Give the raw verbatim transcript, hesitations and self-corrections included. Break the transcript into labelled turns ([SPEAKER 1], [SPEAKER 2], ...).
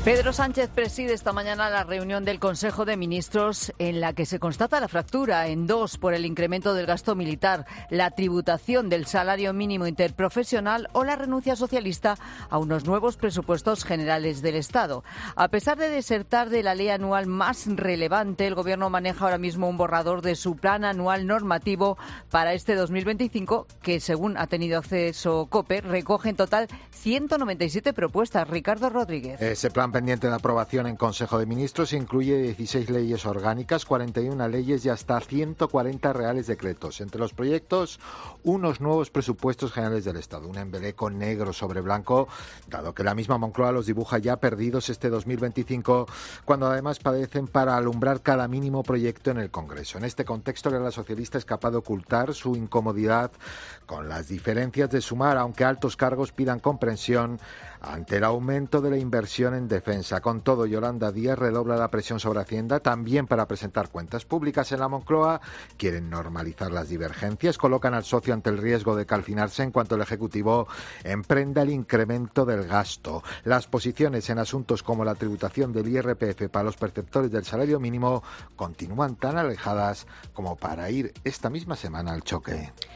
[SPEAKER 1] Pedro Sánchez preside esta mañana la reunión del Consejo de Ministros en la que se constata la fractura en dos por el incremento del gasto militar, la tributación del salario mínimo interprofesional o la renuncia socialista a unos nuevos presupuestos generales del Estado. A pesar de desertar de la ley anual más relevante, el Gobierno maneja ahora mismo un borrador de su plan anual normativo para este dos mil veinticinco que, según ha tenido acceso COPE, recoge en total ciento noventa y siete propuestas. Ricardo Rodríguez.
[SPEAKER 2] Ese plan pendiente de aprobación en Consejo de Ministros incluye dieciséis leyes orgánicas, cuarenta y una leyes y hasta ciento cuarenta reales decretos. Entre los proyectos, unos nuevos presupuestos generales del Estado, un embeleco negro sobre blanco, dado que la misma Moncloa los dibuja ya perdidos este dos mil veinticinco, cuando además padecen para alumbrar cada mínimo proyecto en el Congreso. En este contexto, la socialista es capaz de ocultar su incomodidad con las diferencias de Sumar, aunque altos cargos pidan comprensión ante el aumento de la inversión en defensa. Con todo, Yolanda Díaz redobla la presión sobre Hacienda, también para presentar cuentas públicas. En la Moncloa quieren normalizar las divergencias, colocan al socio ante el riesgo de calcinarse en cuanto el Ejecutivo emprenda el incremento del gasto. Las posiciones en asuntos como la tributación del I R P F para los perceptores del salario mínimo continúan tan alejadas como para ir esta misma semana al choque.